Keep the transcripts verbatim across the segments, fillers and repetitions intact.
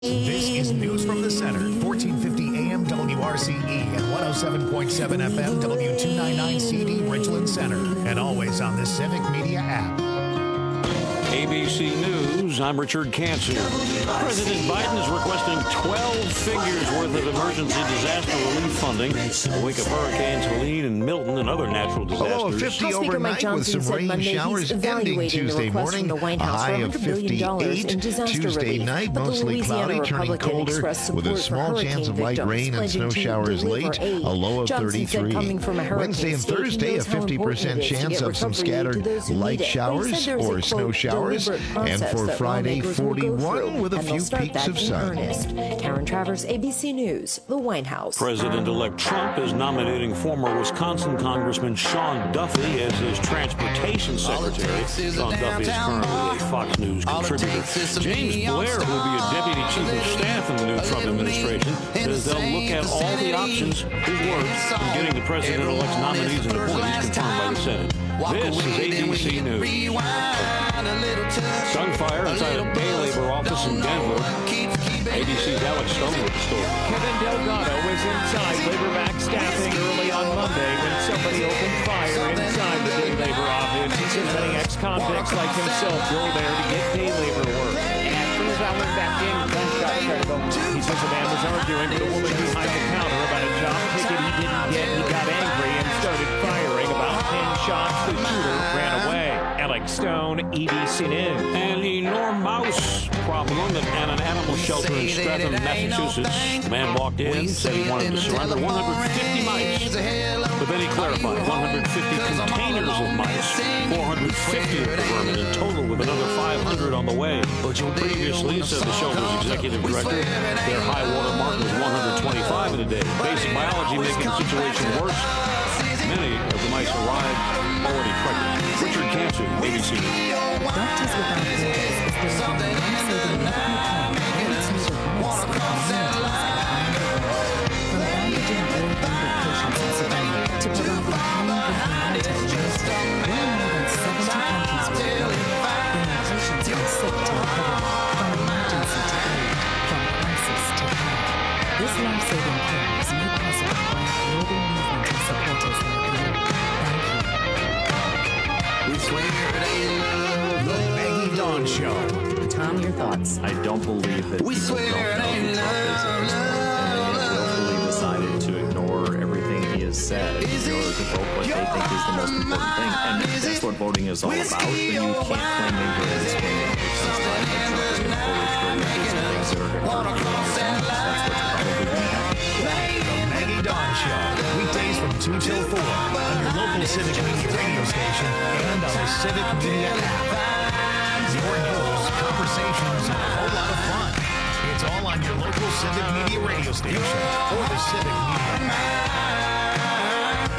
This is News from the Center, fourteen fifty A M W R C E and one oh seven point seven F M W two ninety-nine C D Richland Center, and always on the Civic Media app. A B C News, I'm Richard Cancer. President Biden is requesting twelve figures worth of emergency disaster relief funding in the wake of Hurricanes Helene and Milton and other natural disasters. Below fifty House Speaker Mike overnight Johnson with some said rain Monday showers he's ending evaluating Tuesday the request morning. from the White A House high for of one hundred billion dollars in fifty-eight. disaster Tuesday relief. night, But the mostly Louisiana cloudy, turning Republican colder expressed with a support small for chance of hurricane light victims, rain and pledging snow to showers deliver late, aid. a low of Johnson said thirty-three. coming from a hurricane Wednesday and state, he Thursday, a knows how fifty important percent it is to chance get of some recovery aid to scattered those who light need it. But he showers said there's a, or quote, snow showers, deliberate and process for that Friday, lawmakers will go forty-one through, with a and they'll few start peaks that of in sun. earnest. Karen Travers, A B C News, the White House. President-elect Trump is nominating former Wisconsin Congressman Sean Duffy as his transportation secretary. Sean Duffy is currently a Fox News contributor. James Blair, who will be a deputy chief of staff in the new Trump administration, says they'll look at all the options, his words, in getting the president-elect's nominees and appointees confirmed by the Senate. This is A B C News. Gunfire inside a day labor office in Denver. A B C's Alex Stone with the story. Kevin Delgado was inside labor-back staffing early on Monday when somebody opened fire inside the day labor office. He says many ex-convicts like himself go there to get day labor work. As soon as I went back in, gunshot started going. He says a man was arguing with a woman behind the counter about a job ticket he didn't get. He got angry and started firing. About ten shots. The shooter ran away. Alex Stone, E B C News. An enormous problem at an animal shelter in Stratham, Massachusetts. The man walked in, said he wanted to surrender one hundred fifty mice. But then he clarified, one hundred fifty containers of mice, four hundred fifty of the vermin in total, with another five hundred on the way. Previously, said the shelter's executive director, their high water mark was one hundred twenty-five in a day. Basic biology making the situation worse. Many of the mice arrived already pregnant. Richard Cancer, A B C. Doctors Without Borders is delivering life-saving medical care and its need of mice in communities around the world. From bandaging air-wounded patients in Sudan to providing pain-relieving humanitarian we're in more than seventy countries worldwide, bringing patients who are sick to recovery, from emergency to aid, from crisis to care. This life-saving care is made possible by a global movement of supporters like you. The Maggie Dawn Show. Tom, your thoughts? I don't believe that We people swear don't know it who ain't Trump is at this point, and they willfully decided to ignore everything he has said in order to vote what they think is the most important thing. And that's what voting is all about, but you can't claim ignorance when it comes to Trump has been fully through some things that are going to hurt you. That's what's probably going to happen. The Maggie Dawn Show. Weekdays from two till four on your local Civic Media radio station and on the Civic Media app. Your news, conversations, and a whole lot of fun. It's all on your local Civic Media radio station or the Civic Media app.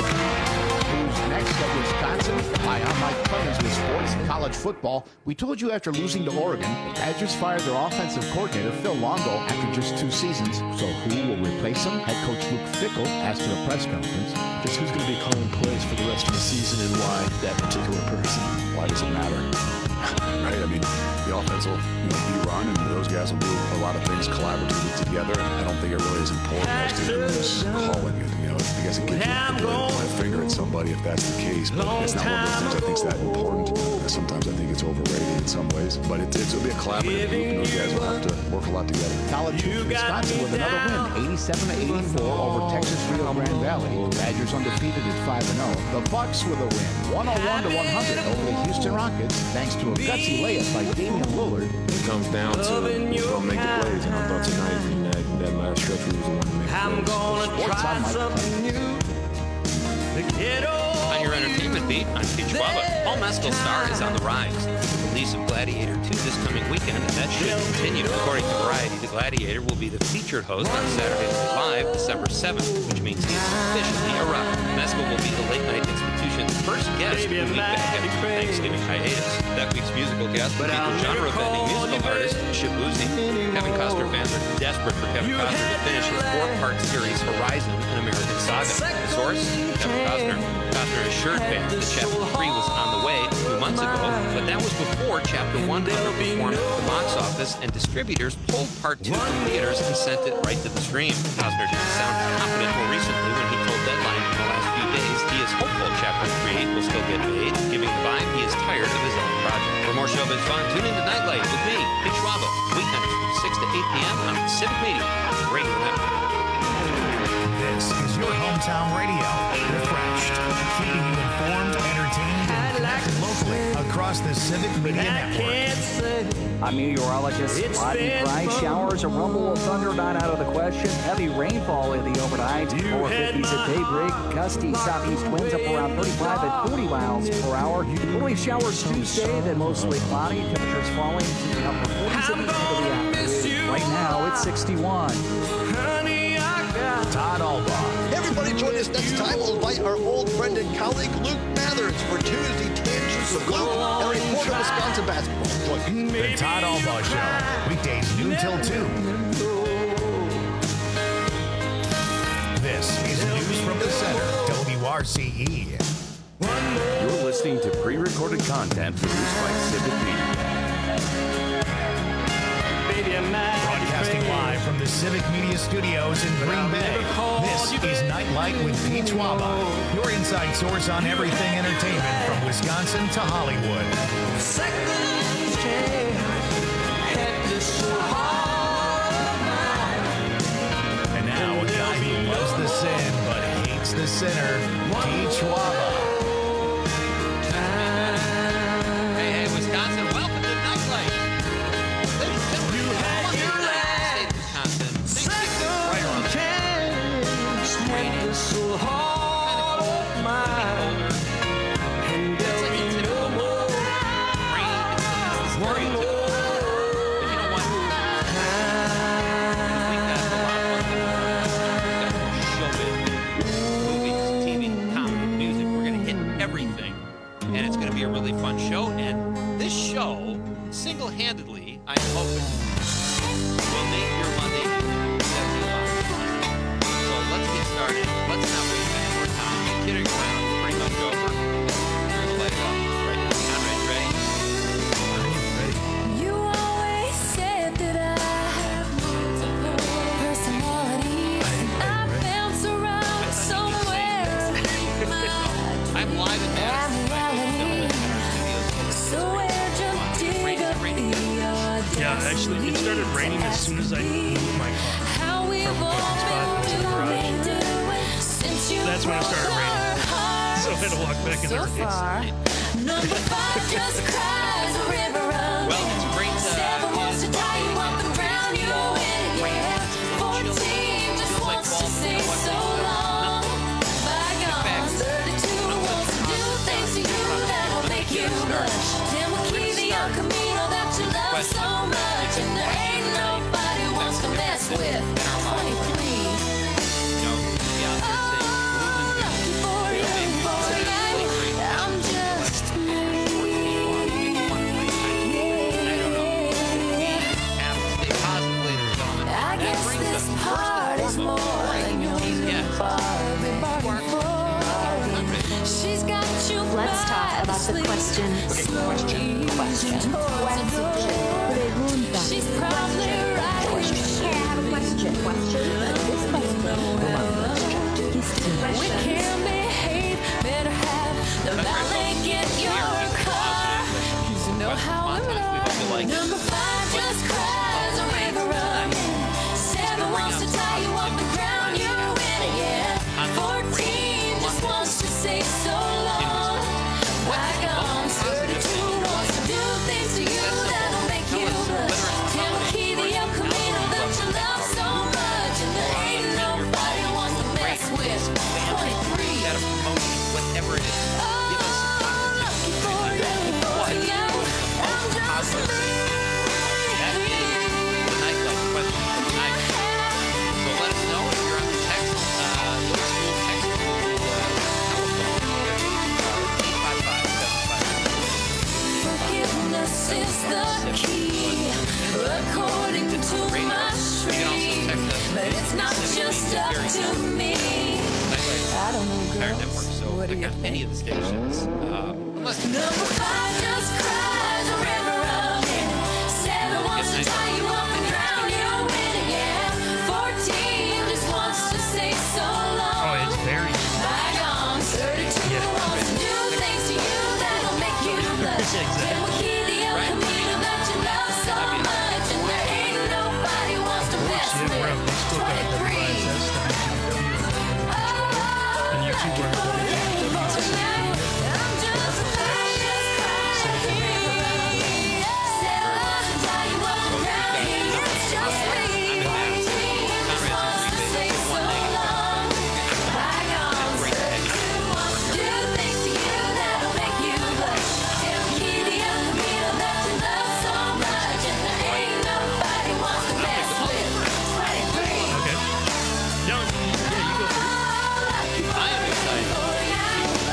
Who's next at Wisconsin? Hi, I'm Mike Clemens with Sports and College Football. We told you after losing to Oregon, the Badgers fired their offensive coordinator, Phil Longo, after just two seasons. So who will replace him? Head coach Luke Fickell asked at a press conference. Just who's going to be calling plays for the rest of the season and why that particular person? Why does it matter? Right? I mean, the offense will, you know, be run, and those guys will do a lot of things collaboratively together. And I don't think it really is important as to who's calling it. You know, because it gives you the ability to point a finger at somebody if that's the case. But it's not one of those things I think is that important. Sometimes I think it's overrated in some ways. But it, it'll be a collaborative group, and those guys will have to work a lot together. College hoops, Wisconsin with another win, eighty-seven to eighty-four over Texas Rio Grande Valley. Badgers undefeated at five and oh. The Bucks with a win, one oh one to one hundred over the Houston Rockets, thanks to a gutsy layup by Damian Lillard. It comes down to who's going to make the plays, and I thought tonight in that, that last stretch we was the one to make I'm plays. gonna try something new. The kiddo. On your entertainment beat, I'm Pete Schwaba. Paul Mescal Star is on the rise. The release of Gladiator two this coming weekend, and that should continue. According to Variety, the Gladiator will be the featured host on Saturday Night Live, December seventh, which means he is officially a rock. Mescal will be the Late Night Institution's first guest a week back after Thanksgiving hiatus. That week's musical guest will be the genre-bending musical artist Shabuzi. Kevin Costner fans are desperate desperate for Kevin Costner to finish his four-part series Horizon, an American Saga. The source, Kevin Costner. Costner assured fans that Chapter three was on the way a few months ago, but that was before Chapter one underperformed at the box office, and distributors pulled Part two from theaters and sent it right to the stream. Costner didn't sound confident more recently when he told Deadline in the last few days he is hopeful Chapter three will still get made, giving the vibe he is tired of his own project. For more showbiz fun, tune into Nightlight with me, Pete Schwab, weeknights from six to eight p.m. on Pacific Media Radio Network. This is your hometown radio, refreshed, keeping you informed, entertained, and connected locally across the Civic Media Network. I'm meteorologist Rodney Price. Showers, a rumble of thunder not out of the question. Heavy rainfall in the overnight. Lower fifties at daybreak. Gusty southeast winds up around thirty-five and forty miles per hour. Early showers Tuesday, then mostly cloudy. Temperatures falling to the upper forties at the end of the afternoon. Right now, it's sixty-one. Todd Albaugh. Everybody join us next time. We'll invite our old friend and colleague Luke Mathers for Tuesday Tangents with Luke and a report on Wisconsin basketball. Join The Todd Albaugh Show, weekdays noon till two. This is News from the Center, W R C E. You're listening to pre-recorded content produced by Civic Media. Broadcasting live from the Civic Media Studios in Green Bay. This is Nightlight with Pete Schwaba, your inside source on everything entertainment from Wisconsin to Hollywood. And now, a guy who loves the sin but hates the sinner, Pete Schwaba. Hey, hey, Wisconsin, welcome to Nightlight. Ladies and gentlemen, you had your last Wisconsin. Things get right around the It's raining. So hard, kind of cold, getting colder. It's like a typical month. Rain, it's very typical. But you know what? We've got a lot of fun. We've got showbiz, movies, T V, comedy, music. We're going to hit everything. And it's going to be a really fun show. And this show, single-handedly, I'm hoping, will make your Monday evening sexy live. So let's get started. Let's not waste any more time. The kidding around is pretty much over. Here's the light off right now. Conrad, ready? You always said that I have multiple personalities. I bounce around somewhere. I'm live in Madison. So where'd you dig up the Yeah, actually, it started raining as soon as I moved my car How we've from the parking spot to the garage. since you That's when it started raining. So I had to walk back in the rain. Number five just cries a river run. Well, it's great to Seven wants to tie you up and drown you in it, yeah. Fourteen just wants to say so long. Bygones, thirty-two wants to do things to you that'll make you blush. Then we'll keep the El Camino that you love so much, and there ain't nobody wants to mess with twenty-three. I'm just I guess this part is more than you'll Barbie bargain for. She's got you. Let's talk about the question. Question. Question. Pregunta. She's probably right. Hey, I have a question. Question. This question. We can't behave. Better have the valet get your car. You know how it rolls. Number five just cries a river run. Seven wants to tie you up and drown you in it, yeah. Fourteen just wants to say so long. Bygones, thirty-two wants to do things to you that'll make you blush. Ten will keep the stuck to me. I don't know, Entire girls. network, so What do click you on think? any of the stations. Uh, unless Number five just cries a river running. Seven wants to tie you up and drown you in it, yeah. Fourteen just wants to say so long. Oh, it's very. Bygone. Thirty-two Yeah. wants to do things to you that'll make you blush. Then we'll keep the El Camino that you love so much, and there ain't nobody wants to mess Yeah, we're up. with. We still got the Twenty-three. device. That's the and you two were I'm just fine, just crying here. Seven wants to tie you up and drown you. It's just me. Fourteen just wants to say so long. Bygone. Thirty-two wants to do things to you that'll make you blush. Till we keep the El Camino that you love so much, and there ain't nobody wants to mess with. Twenty-three. Okay. No, yeah, you go first. I am excited.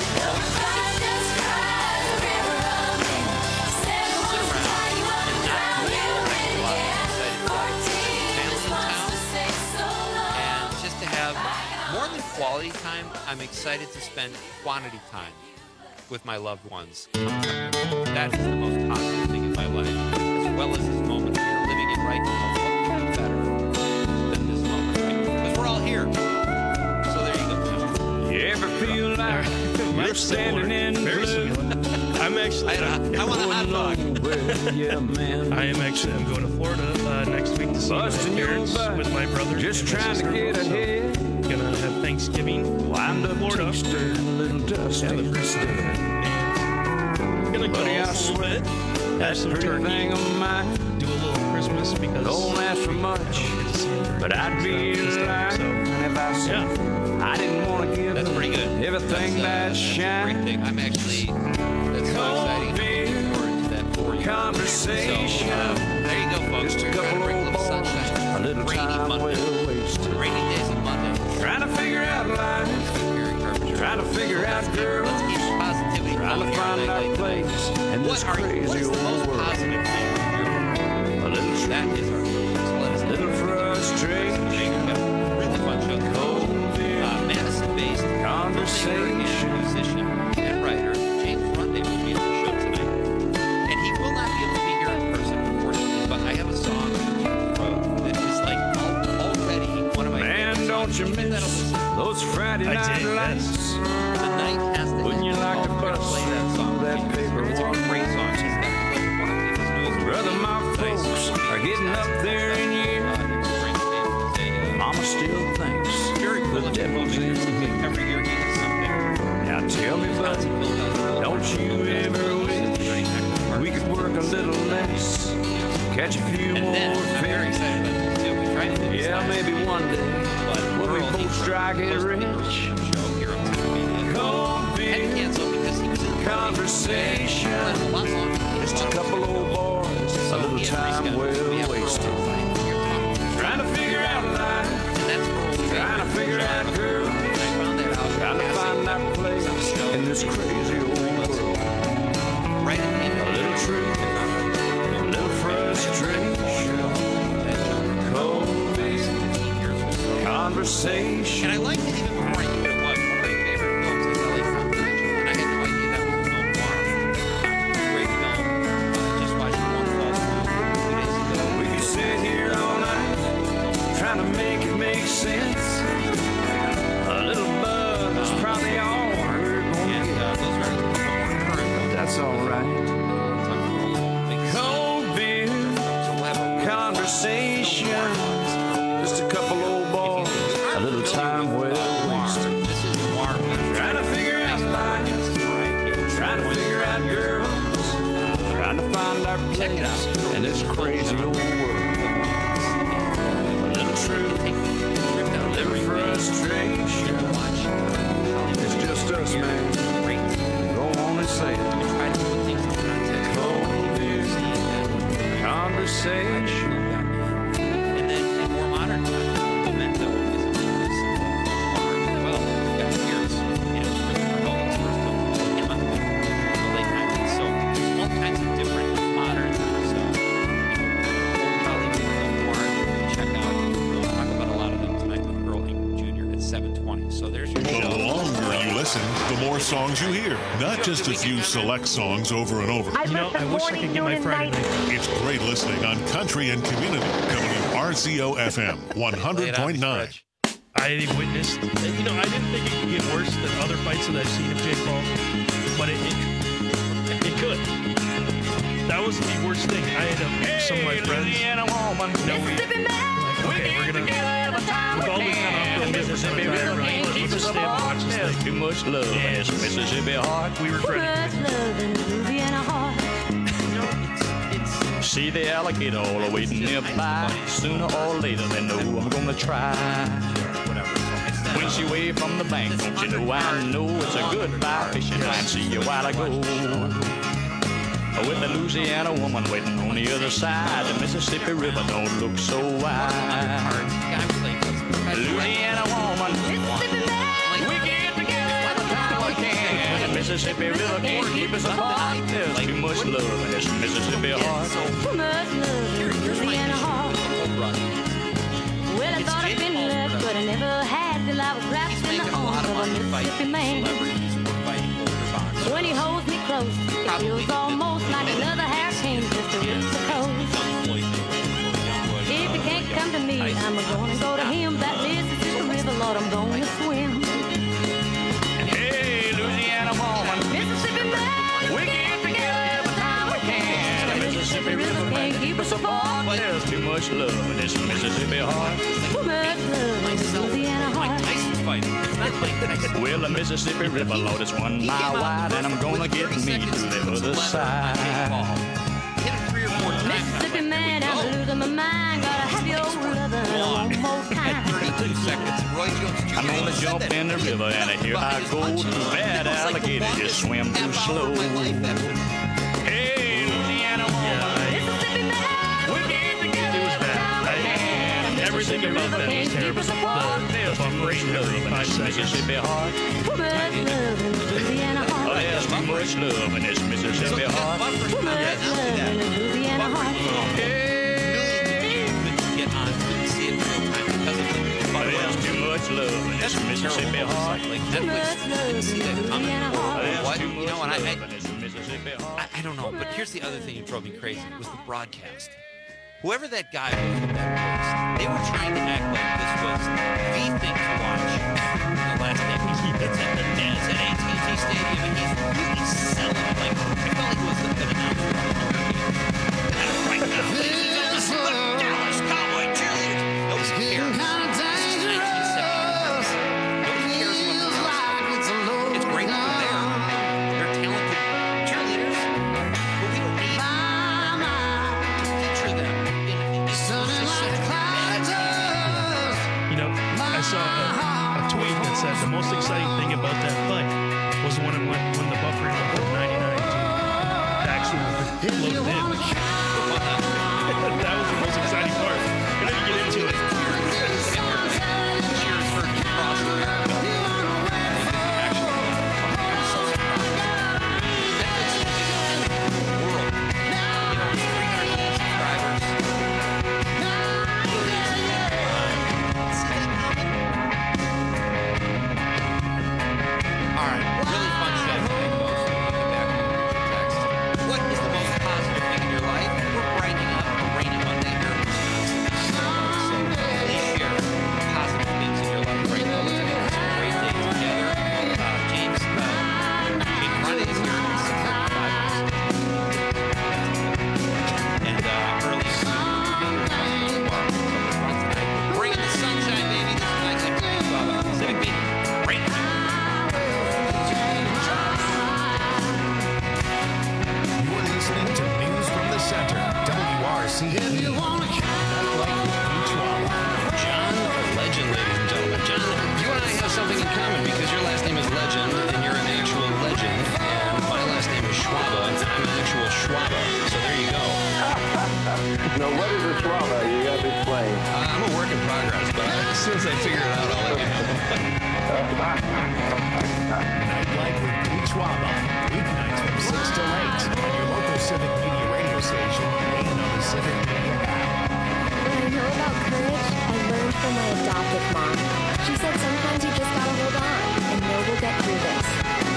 And just to have more than quality time, I'm excited to spend quantity time with my loved ones. That is the most positive thing in my life, as well as this moment we are living in right now. What could be better than this moment? Because we're all here. So there you go. You ever feel like you're standing in Very similar. I'm actually. I, I want a hot dog. yeah, man. I am actually. I'm going to Florida uh, next week to see my Busting your parents butt. with my brother. Just and my trying to sister. get So, ahead. Gonna have Thanksgiving Wind in up Florida. T-stirred, a little dusty. Yeah, the first day. And gonna go Buddy, I a little swear, bit. Have that's some pretty turkey. thing of mine. Do a little Christmas because Don't ask for much, I don't get to see him during but I'd Christmas be and stuff, lying so. if I said Yeah. I didn't want to give That's them pretty good. everything that's, uh, that that's a shine. great thing. I'm actually, that's so exciting. I'm looking forward to that for you. Conversation. So, uh, there you go, folks. Just a We're trying to couple bring a old little boys, sunshine. a little Rainy time Monday. well wasted. Rainy days and Monday. Trying to figure out life, trying to figure out girls, Let's keep positivity trying to going here find on our Nightlight. place in this What are you, crazy what's the old most world. positive thing in your life? A little That is our goal. So let us know. little frustration, We've got a really fun show today. Uh, Madison-based filmmaker and musician and writer James Runday will be on the show tonight. And he will not be able to be here in person, unfortunately, but I have a song that James wrote that is like al- already one of my Man, favorite don't songs. you Give that a miss listen. those Friday I night did, lights? yes. The night has to Wouldn't you like to We're gonna bust play that song? that It's- paper It's a one? great song. He's got like one of his newest Brother, my releases. folks are getting up there in years. Uh, Nick Springsteen was a, uh, Mama still thinks very cool the devil's in me. Every year he does something. Now tell me, buddy, don't you ever wish we could work a little less, catch a few And more then, I'm very fish? excited about this too. We tried to do this Yeah, last maybe week, one day but when we Earl, both he's try get supposed to be on rich. the show here on T V. Cold Had to beer, cancel because he was in the conversation, a lot longer. just a couple old boys, a little time well wasted. Trying to figure out life, trying to figure out girls, trying to find our place in this crazy old world. Right at the end A little truth, a little frustration, cold beer, conversation. And I liked it even before I knew what it was. One of my favorite films is L A Confidential, and I had no idea that was a film noir. Great film. I just watched it one fall two days ago. We could sit here all night, trying to make it make sense. A little buzz is probably all we're gonna And get. uh, those are a couple more current films. That's all right. Cold beer, conversation, just a couple old boys, a little time well wasted. This is noir. Trying to figure out life, trying to figure out girls, trying to find our place in this crazy old world. A little truth, a little frustration. It's just us, man. Go on and say it. Try to put things in context. Cold beer, conversation. And then in more modern times, Memento is a really simple noir as well. You've got Pierce, you know, Christopher Nolan's first film, in the late nineties. So there's all kinds of different modern, so the more songs you hear, not just a few select songs over and over. You know, I wish I could get my Friday night. It's great listening on Country and Community, W R C O F M one hundred point nine. I witnessed, you know, I didn't think it could get worse than other fights that I've seen of Jake Paul, but it, it, it could. That was the worst thing. I had a, some of my friends. No, we, like, okay, we're gonna. With all this kind of Mississippi River, like, let's just stand and watch this thing. Too much love, yes, Mississippi heart. We regret it. See the alligator all waiting nearby. Sooner or later, they know I'm gonna try. When she waved from the bank, don't you know I know it's a goodbye fishing line. See you a while ago. With the Louisiana woman waiting on the other side, the Mississippi River don't look so wide. Louisiana woman, we get together every time we can. The Mississippi River can't keep us apart. There's too much love in this Mississippi heart. Too much love in Louisiana heart. Well, I thought I'd been left, but I never had till I was wrapped in the arms of a Mississippi man. When he holds me close, it feels almost like another hurricane just to reach the coast. If he can't come to me, I'm gonna go to him. That Mississippi River, Lord, I'm gonna swim. Hey, Louisiana woman, Mississippi man, we get together every time we can. The Mississippi River can't keep us apart. There's too much love in this Mississippi heart. Too much love in Louisiana heart. Well, the Mississippi River, Lord, is one mile wide, and I'm gonna get me to the other side. Mississippi man, I'm losing my mind. Gotta have your lover one more time. thirty-two seconds. Roy Jones. I'm gonna jump in the river, and here I go. Too bad alligator just swim too slow. Hey, Louisiana woman, Mississippi man, we get together. It was bad. I, everything about that was terrible. The, the buffering of the five seconds. Mississippi heart. too much love in Louisiana Oh, heart. there's too much love in this Mississippi heart. Too much love in Louisiana heart. Get on, couldn't see it real time because of the Oh, there's too much love in this Mississippi heart. Like Netflix didn't see that coming. Oh, Or there's what? too You much know what? I, love I, in this Mississippi heart. I, I don't know, but here's the other thing that drove me crazy was the broadcast. Whoever that guy was in that place, they were trying to act like this was the thing to watch in the last decade. It's at the it's at A T and T Stadium, and he's really selling it. Like, I felt like it was the, an announcer on the Hunger Games. And right now, ladies and gentlemen, the Dallas Cowboy cheerleaders. Nobody cares. This is nineteen seventy-six. Nobody cares what the Dallas is. It's great that they're there. They're talented cheerleaders, but we don't need feature them. You know, I saw a, a tweet that said the most exciting thing about that fight was when it went when the buffering went from ninety-nine to actual loaded in. That was the most exciting part. I didn't get into it. Cheers for across America. Actually, I'm so surprised. Netflix is in the world. You know, it's three hundred million subscribers. All right, really fun show tonight, folks. We'll get back to your text. What is the most positive thing in your life? We're brightening up a rainy Monday here in Wisconsin. So please share positive things in your life right now. Let's make this a great day together. Uh, James, uh, James Friday is here at six thirty-five. And uh, early in the morning, we'll be here tomorrow. So it's fun tonight. Bringing the sunshine, baby. This is nice. Uh, Civic Beat. Right now. You're listening to News from the Center, W R C E. John, a legend, ladies and gentlemen. John, you and I have something in common because your last name is Legend and you're an actual legend. And my last name is Schwaba and I'm an actual Schwaba. So there you go. Now, what is a Schwaba? You got to explain. Uh, I'm a work in progress, but as soon as I figure it out, I'll let you know. Nightlight with Pete Schwaba, weeknights from six to eight on your local Civic Media radio station and on the Civic Media app. What I know about courage, I learned from my adoptive mom. She said sometimes you just gotta hold on and know we'll get through this.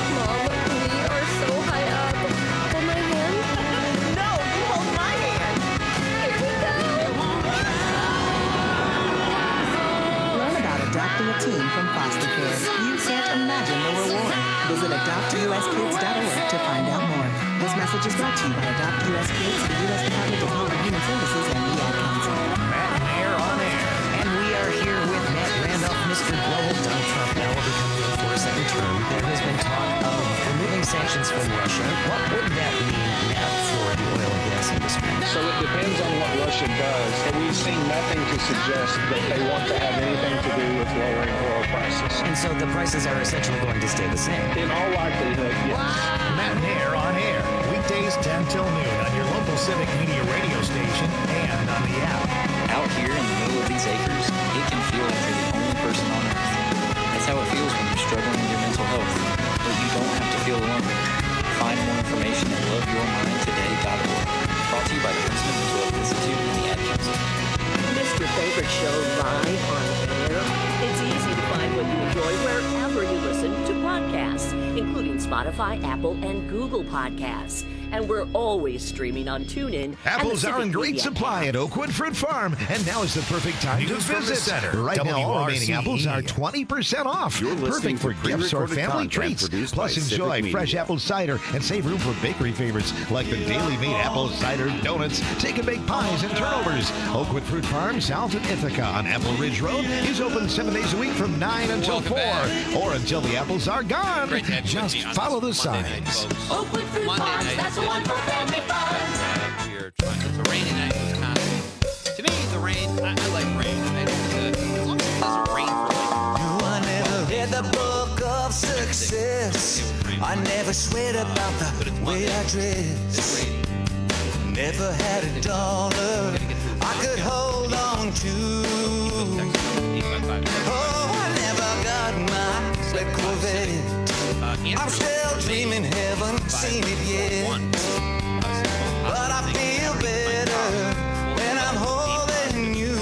team from foster care. You can't imagine the reward. Visit adopt u s kids dot org to find out more. This message is brought to you by Adopt U S Kids, the U S Department of Health and Human Services, and the Ad Council. Matt and Air on Air. And we are here with Matt Randolph, Mister Global. Donald Trump now will be coming in for a second term. There has been talk of removing sanctions from Russia. What would that mean, Matt, for the oil and gas industry? So it depends on what Russia does. And we've seen nothing to suggest that they want to have anything to do with lowering oil prices. And so the prices are essentially going to stay the same. In all likelihood, yes. Matt and Air on Air. Weekdays ten till noon on your local Civic Media radio station and on the app. Out here in the middle of these acres, it can feel like you're the only person on earth. That's how it feels when you're struggling with your mental health. But you don't have to feel alone. Find more information at love your mind today dot org. Brought to you by the Princeton Mental Health Institute and the Ad Council. Missed your favorite show live on air? It's easy to find what you enjoy wherever you listen to podcasts, including Spotify, Apple, and Google Podcasts. And we're always streaming on TuneIn. Apples are in great supply at Oakwood Fruit Farm, and now is the perfect time News to from the visit. center. Right now, all W R C E. remaining apples are twenty percent off. You're listening Perfect for to gifts or pre-recorded family content treats. produced Plus, by Civic enjoy Media. fresh apple cider and save room for bakery favorites like the Daily Made apple cider donuts, take and bake pies, and turnovers. Oakwood Fruit Farm, south of Ithaca on Apple Ridge Road, is open seven days a week from nine until Welcome four, back. or until the apples are gone. Great to have you with Just me on follow the this Monday night, signs. folks. Oakwood Fruit Monday Farms, night. that's the one for family fun. Uh, we are trying. It's a rainy night in Wisconsin. To me, the rain. I, I like rain. I don't. Uh, as long as it doesn't rain for like. No, I never read the book of success. I never sweat about the way I dress. Never had a dollar I could hold on to. Oh, I never got my sled Corvette. I'm still dreaming, haven't seen it yet. But I feel better when I'm holding you.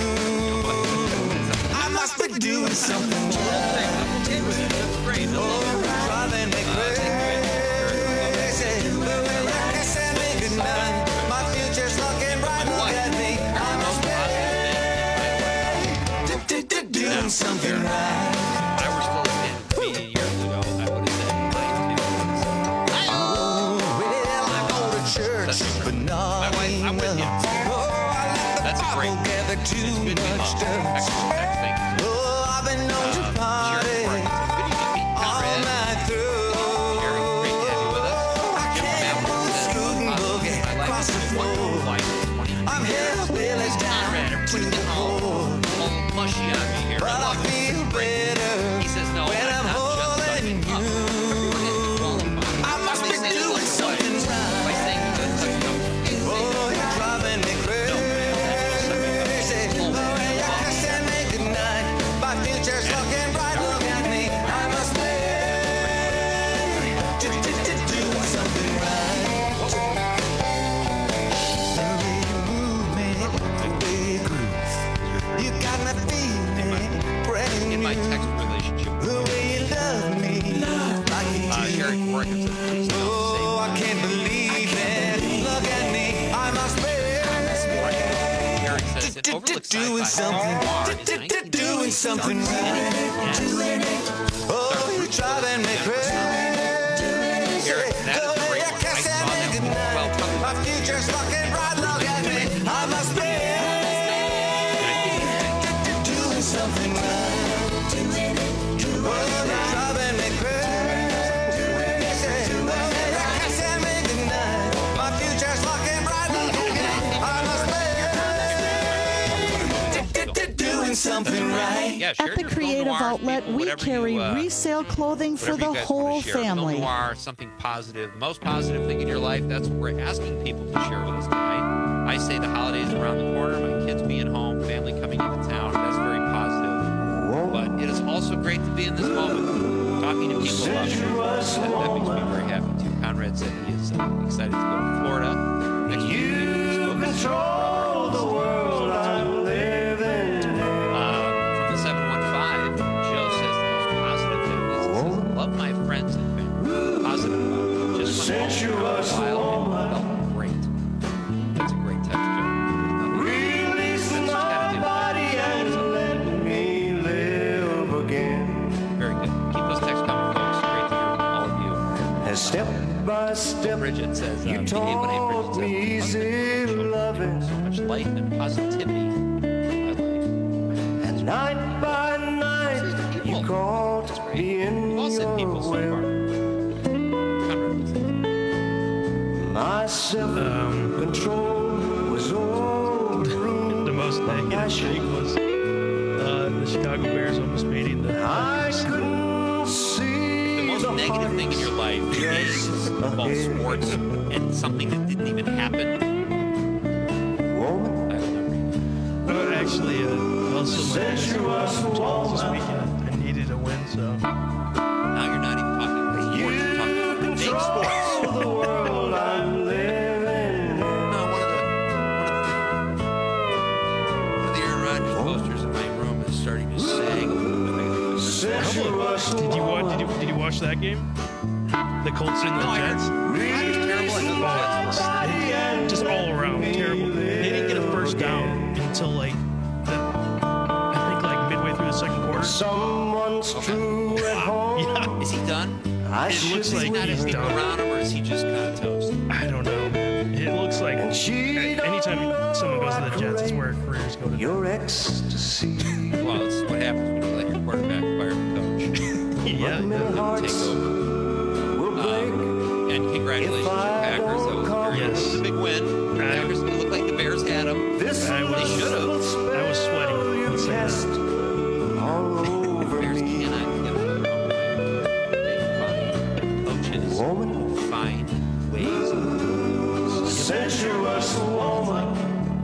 I must be doing something right. Oh, driving me crazy. I can say me goodnight. My future's looking bright. Look at me. I must be doing something right. If I were still a comedian years ago, I would have said mine too. Oh, well, I go to church, but not enough. Oh, I let That's the a great. Bible gather too much dust. Oh, I've been known to party all night through. I can't move the scoot and boogie across the floor. I'm hillbillies down to the core. Mushy on me here. But I feel better He says no. when I'm holding you. I must be doing something right. Oh, you're driving me crazy. Oh, yeah, I can say me goodnight. My future's looking bright. Look at me. I must be doing something right. The way you move me, the way you groove, you got me feeling brand new. In my text relationship, The way you love me, like you uh, do. Sherry Corrigan says, please don't Oh, I can't believe it. Look at me, I must be Sherry says it overlooks doing something, doing something right. Oh, you're driving me crazy. That is a great one. I saw that one. Well, My future's looking bright. Look at me, I must be doing something right. Oh, you're driving me crazy. Oh, I can say me goodnight. My future's looking bright. Look at me, I must be doing something right. Yeah, share At the your Creative film noir, Outlet, we whatever carry you, uh, resale clothing for whatever the you guys wanna whole share. Film family. noir, something positive, most positive thing in your life. That's what we're asking people to share with us tonight. I say the holidays around the corner, my kids being home, family coming into town. That's very positive. But it is also great to be in this moment, talking to people about it. That, that makes me very happy too. Conrad said he is uh, excited to go to Florida next week. You control the world I'm living in. Uh, from the seven one five, Joe says the most positive thing is he says, I love my friends and family. Positive about it. Just went home for a while and felt great. That's a great text, Joe. Release my body and let me live again. Step by step, Bridget says, uh, you hey, when I taught Bridget me says, easy loving. so much life and positivity in my life. And night by night, you called me in We've all sent people so far. my self-control was overruled. The most negative thing was uh, the Chicago Bears almost beating the I couldn't see The most negative thing in your life is about sports and something that didn't even happen. Uh, actually, uh, also my Giants this weekend. I needed a win, so. Now you're not even talking about sports. You're talking about big sports. the world I'm living. No, one of the one of the Aaron Rodgers posters in my room is starting to sag a little bit. I gotta Did you watch? Did you, did you watch that game? The Colts and the No, I heard Jets. Rodgers terrible. I know the Jets were Just all around terrible. They didn't get a first down until like the, I think like midway through the second quarter. Someone's true at home. Yeah. Is he done? I It looks should like Not he's have people done. around him, or is he just kind of toast? I don't know, man. It looks like a- anytime someone goes to the Jets, it's where careers go to. Your ecstasy. Well, it's what happens when you let your quarterback fire the coach. Yeah. He'll take over. Um, and congratulations, to the Packers. That was very Yes. it was a big win. The Packers, it looked like the Bears had them. This I They was, should have. I was sweating. you Let's say that. cast all The over Bears me. cannot get over the They find coaches Woman. find ways. Sensuous woman.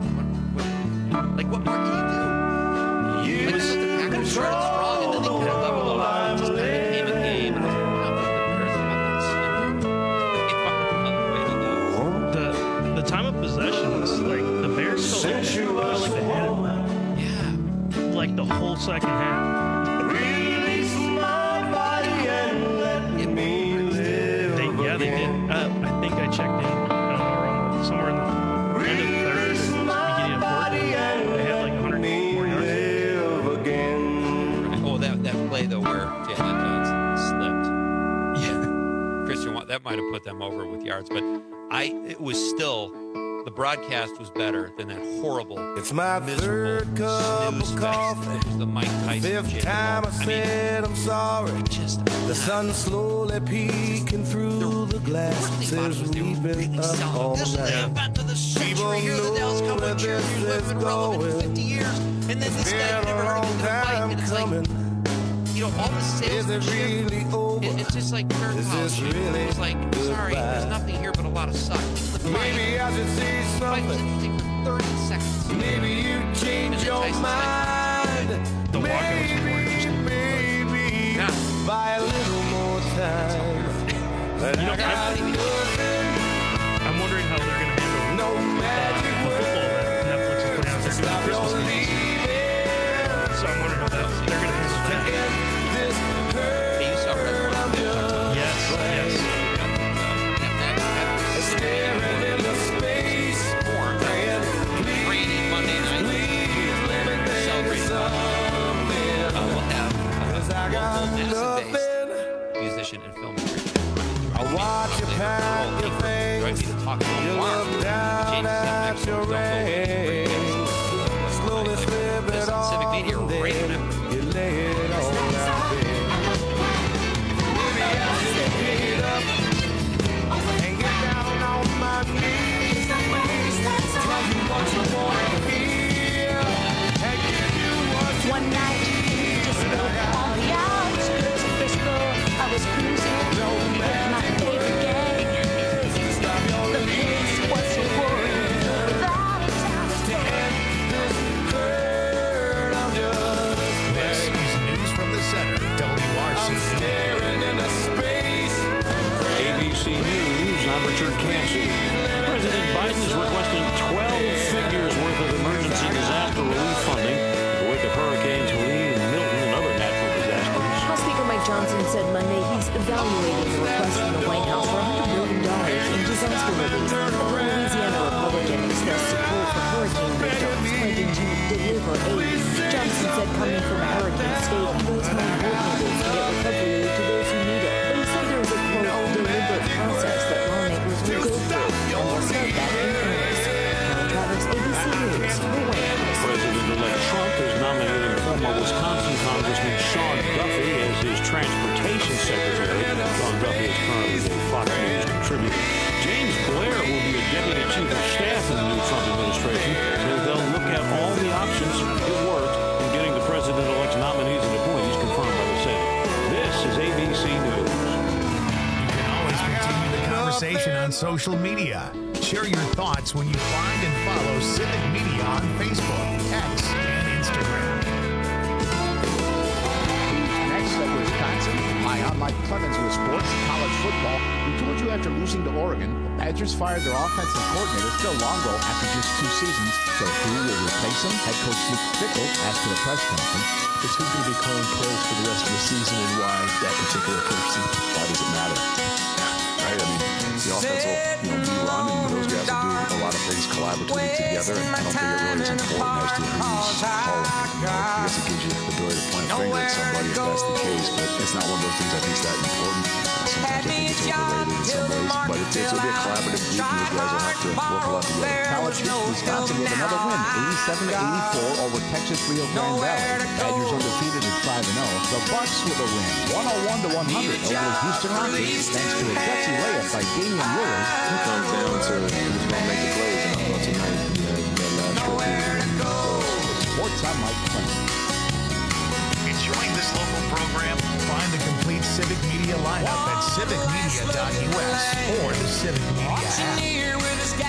Like, what more can you do? Like, I thought the Packers started strong, and then they kind of leveled off. It just kind of became a game. And I was like, wow, the Bears are not they found another way to lose. The the time of possession was like the Bears felt like, felt like they had it. Yeah. Like the whole second half. Release my body and let me live. They, yeah, they did. Uh, I think I checked in. I don't know, around somewhere in the end of third, beginning of fourth. They had like one hundred four yards. Live again. Oh, that, that play, though, where Jalen Johnson slipped. Yeah. Christian, Wa- that might have put them over with yards, but I it was still, the broadcast was better than that horrible, It's my miserable third cup snooze of fest coffee. that was the Mike Tyson. Fifth Jacob time I Ball. I mean, said I'm sorry. just The sun slowly peeking through the glass says we've been up all this is the night. event of the century. People Here the Dallas know Cowboys where cheer. this We've is been relevant for going. fifty years, and then this Been guy a never heard long of him fight, time and it's coming. like, you know, all the Is it salesmanship. really over? It, it's just like third Is college. this really It's like, sorry, goodbye? there's nothing here but a lot of suck. The fight, Maybe I should say the fight was something. interesting for thirty seconds. Maybe you change And then your Tyson mind. The walkout was more interesting. Maybe Yeah. buy a little more time. But You know, I got I'm- nothing, I'm wondering how they're going to handle no the magic football that Netflix is putting out there for stop the your Christmas games. leaving. So I'm wondering how that, they're going to handle that. This Hey, you saw Red Bull. Yes, yes. staring into space. Rainy Monday night. Celebrating. Uh, we'll have I got local nothing. NASA-based musician and filmmaker. I watch you pack your things. To talk to You him look down at your ring. Slowly slip it off, Civic Media and right then now. you lay it all out there. Maybe I should pick it up and get down on my knees. Tell you what you want to hear and give you what you One night, just on the outskirts of Frisco, I was cruising with my favorite gang. The pace wasn't worrying without a time to stand. This is News from the Center, W R C. Staring into space. A B C News, I'm Richard Cansey. President Biden is requesting twelve figures worth of emergency disaster relief funding in the wake of hurricanes Helene and Milton and other natural disasters. House Speaker Mike Johnson said Monday he's evaluating the request from the White House for one hundred million dollars in disaster relief. A Louisiana Republican expressed support for hurricane victims, pledging to deliver aid. Johnson said coming from a hurricane state, he knows how important it is to get recovery aid to those who need it. But he said there was a, quote, deliberate former Wisconsin Congressman Sean Duffy as his transportation secretary. Sean Duffy is currently a Fox News contributor. James Blair will be a deputy chief of staff in the new Trump administration, so they'll look at all the options it worked in getting the president-elect's nominees and appointees confirmed by the Senate. This is A B C News. You can always continue the conversation on social media. Share your thoughts when you find and follow Civic Media on Facebook, X, and Instagram. Next up, Wisconsin. Hi, I'm Mike Clemens with sports, college football. We told you after losing to Oregon, the Badgers fired their offensive coordinator, Phil Longo, after just two seasons. So who will replace him? Head coach Luke Fickell asked at a press conference. It's who's going to be calling plays for the rest of the season and why that particular person. Why does it matter? Right? I mean, the offense will, you know, be run, and those guys will do a lot of things collaboratively together, and I don't think it really is important as to who's calling. You know, I guess it gives you the ability to point a finger at somebody if that's the case, but it's not one of those things I think is that important. Uh, sometimes I think it's overrated in some ways, but it's, it'll be a collaborative group, and those guys will have to work a lot together. College hoops, Wisconsin with another win, eighty-seven to eighty-four over Texas Rio Grande Valley. Badgers undefeated at five and oh. The Bucks with a win, one oh one to one hundred over Houston Rockets, thanks to a gutsy layup by Damian Lillard. It comes down to who's going to make the plays, and I thought tonight, you know, that last stretch. Sports, I'm Mike Clemens. Enjoying this local program? Find the complete Civic Media lineup at civic media dot U S or the Civic Media app.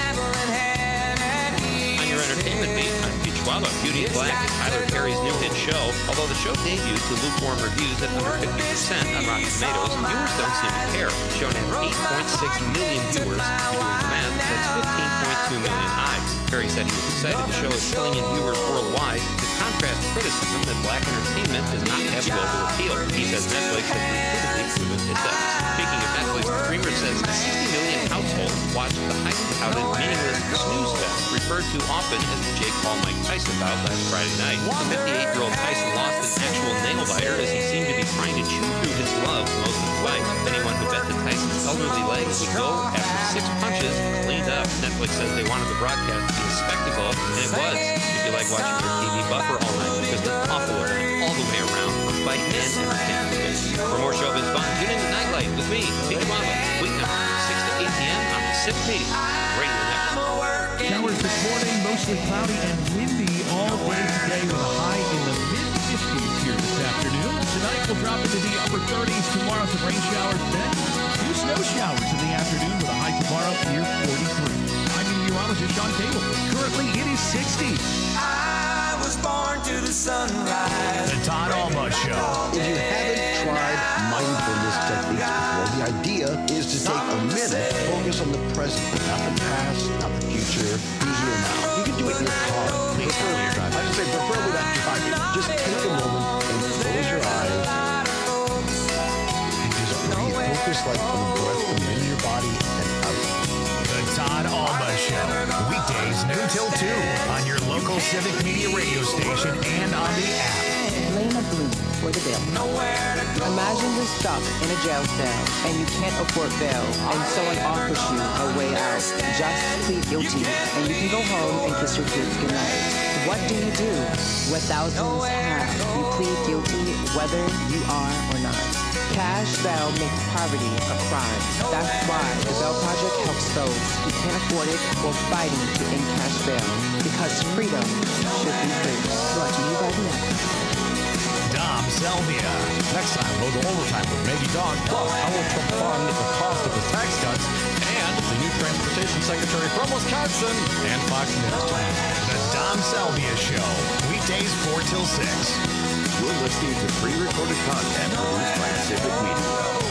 On your entertainment beat, I'm Pete Schwaba. Beauty and Black is Tyler Perry's new hit show. Although the show debuted to lukewarm reviews at under fifty percent on Rotten Tomatoes, viewers don't seem to care. The show had eight point six million viewers. If you're doing the math, that's fifteen point two million eyes. Perry said he was excited the show is pulling in viewers worldwide to contrast criticism that black entertainment does not have global appeal. He says Netflix has repeatedly proven it does. Speaking of Netflix, the streamer says sixty million households watched the highly touted meaningless snooze fest, referred to often as the Jake Paul Mike Tyson bout last Friday night. The fifty-eight-year-old Tyson lost an actual nail biter as he seemed to be trying to chew through his gloves most of the fight. Anyone who bet that Tyson's elderly legs would go after six punches cleaned up. Netflix says they wanted the broadcast to be a spectacle, and it was. If you like watching your T V buffer all night, just an awful event all the way around for fight and entertainment. For more showbiz fun, tune in to Nightlight with me, Pete Schwaba, weeknight six to eight p.m. on the Civic Media Radio Network. Showers this morning, mostly cloudy and windy all day today with a high in the mid-fifties here this afternoon. Tonight we'll drop into the upper thirties. Tomorrow some rain showers then. Few snow showers in the afternoon with a high tomorrow near forty-three. I'm meteorologist Sean Cable. Currently it is sixty. I was born to the sunrise. The Todd Alma Show. If you haven't tried mindfulness techniques before, the idea is to take a minute, focus on the present, not the past, not the future. Use your mouth. You can do it in your car. Preferably your drive. I should say preferably not driving. Just take a moment and close your eyes and just breathe. Focus like on the breath coming into your body and out. The Todd Alma Show. Weekdays noon till two on your local Civic Media radio station and on the app. Lena Bloom for the bill. Imagine you're stuck in a jail cell and you can't afford bail and someone offers you a way out. Just plead guilty and you can go home and kiss your kids goodnight. What do you do? What thousands have. You plead guilty whether you are or not. Cash bail makes poverty a crime. That's why the Bail Project helps those who can't afford it or fighting to end cash bail. Because freedom should be free. Brought to you by the network. Dom Selvia. Next time, we'll go overtime with Maggie Dog. Plus, how will Trump fund the cost of his tax cuts? And the new transportation secretary from Wisconsin and Fox News. The Dom Selvia Show. Weekdays four till six. You're listening to pre-recorded content produced by Civic Media.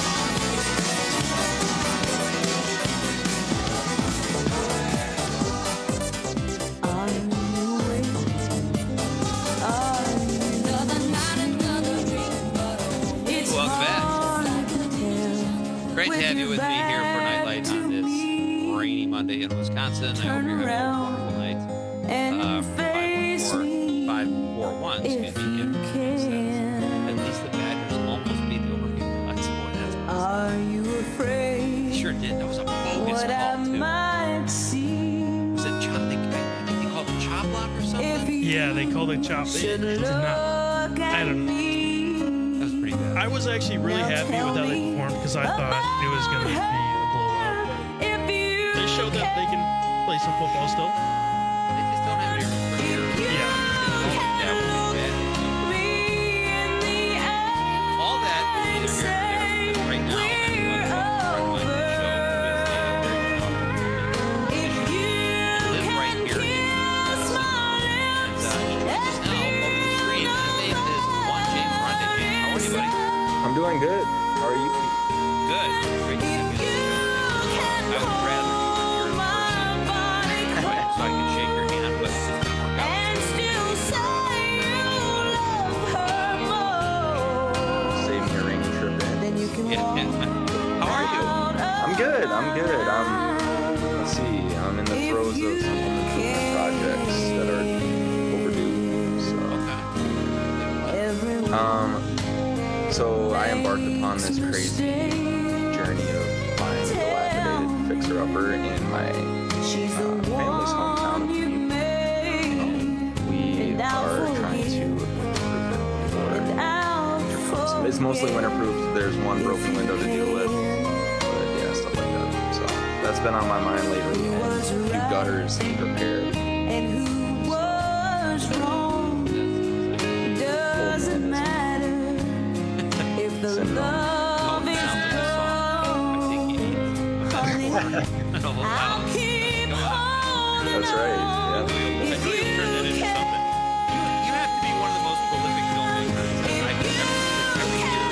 Great to have you with me here for Nightlight on this rainy Monday in Wisconsin. I hope you're having a wonderful night. Uh, five four one, excuse me. At least the Badgers almost beat the Oregon Ducks. Boy, that's awesome. Are you afraid? Sure did. That was a bogus call, too. Was it chop? I think they called it chop block or something? Yeah, they called it chop. It did not. I don't know. That was pretty good. I was actually really happy with how they performed because I thought it was going to be a blowout. But they showed that they can play some football still. They just don't have any room for error. Yeah. That would be bad. All that is either here or there because right now I'm struggling to show with a very tough issue. Live right here in and uh, he joins us now over the screen. His name is Juan James Rondé. James, how are you, buddy? I'm doing good. How are you? Good. Great to have you. I would rather you were here in person so I could shake your hand, but it just didn't work out. Saving your rainy trip in. Yeah. How are you? I'm good. I'm good. I'm. Let's see. I'm in the throes of some improvement projects that are overdue. So. Um. So I embarked upon this crazy journey of buying a dilapidated fixer-upper in my uh, family's hometown of Butte. Um, we are trying to improve it for. It's mostly winterproof. There's one broken window to deal with, but yeah, stuff like that. So that's been on my mind lately. And a few gutters need repaired. That's right. Yeah. I know you'll turn that into something. You, you have to be one of the most prolific filmmakers that I've ever every year.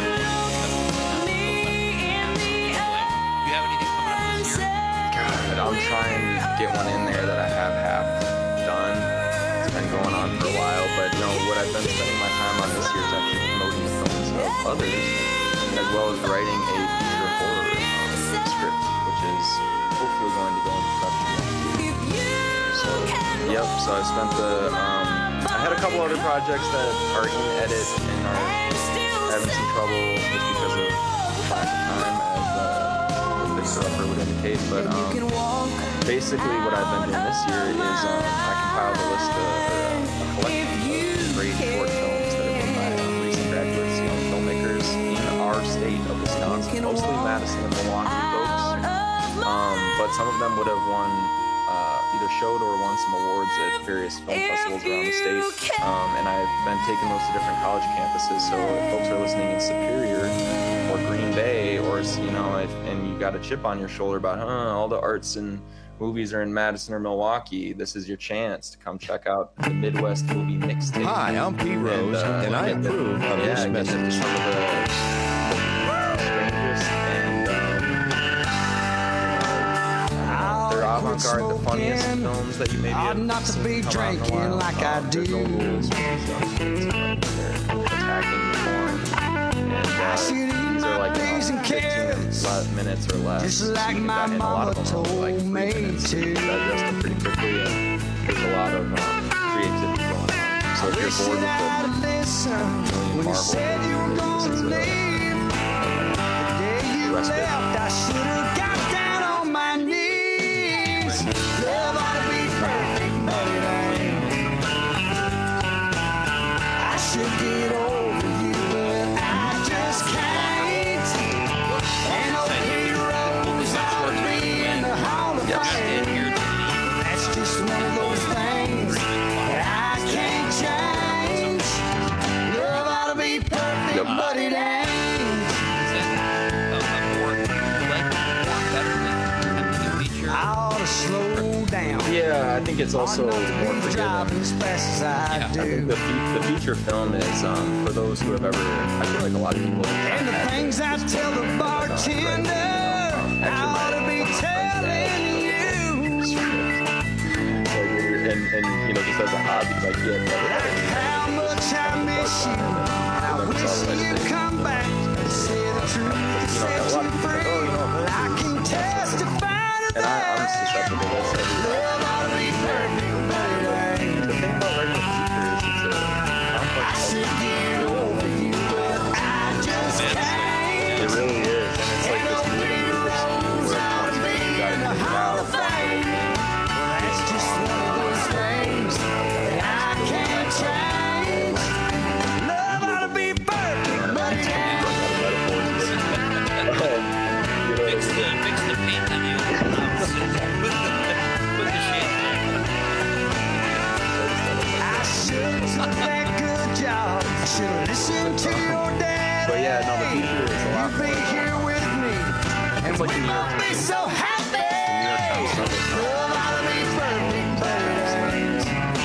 Do you have anything coming up this year? God, I'm trying to get one in there that I have half done. It's been going on for a while, but you know what I've been spending my time on this year is actually promoting the films of others, as well as writing a feature horror um, script, which is hopefully going to go into production next year. So, yep, so I spent the, um, I had a couple other projects that are in edit and are having some trouble just because of lack of time, as uh, the fixer-upper would indicate, but um, basically what I've been doing this year is um, I compiled a list of, or a collection of great short films that have been by recent graduates, young filmmakers in our state of Wisconsin, mostly Madison and Milwaukee folks, um, but some of them would have won uh, either showed or won some awards at various film festivals around the state, um, and I've been taking those to different college campuses, so if folks are listening in Superior or Green Bay, or, you know, if, and you got a chip on your shoulder about, huh, all the arts and movies are in Madison or Milwaukee, this is your chance to come check out the Midwest Movie Mixtape. Hi, I'm Pete Rose, and, uh, and I approve of yeah, this get message. into some of the strangest and um, you know, they're avant-garde, the funniest films that you maybe have not to be drinking like I do. There's no rules for these young kids. They're attacking the porn. And uh, these are like you know, fifteen minutes or less. Just so like you can my dive in. A lot of them mama are like three told minutes. me You can digest them pretty quickly, and there's a lot of um, creativity going on. So if you're bored with the million Marvel movies, this is a respite. I should have got down on my knees. Love ought to be perfect, but it ain't. I should get over you, but I just can't. And old heroes ought to be in the Hall of Fame. That's just one of those things that I can't change. Love ought to be perfect, but it ain't. I ought to slow down. Yeah, I think it's also more forgiving. As fast as I Yeah, I do. think the, fe- the feature film is um, for those who have ever. I feel like a lot of people. And the things I tell the bartender, I ought to be telling you. and, and you know, just as a hobby, like yeah, never had it. How much I miss you. I wish you'd come back and say the truth and set you free. Well, I can testify to And I, I'm that. susceptible to this. Love ought to be perfect, but it ain't. The thing about writing a feature is it's a complex. I should get over you, but I just can't. It really is, and it's like this moving Rubik's Cube where constantly you gotta figure out the little thing. That's just one of those things that I can't change. Love should listen to your dad. But yeah, no, the future is a lot Be here with me, and like we the New York both be Times. so happy. New York Times Sunday Times. Love ought to be perfect, birthdays.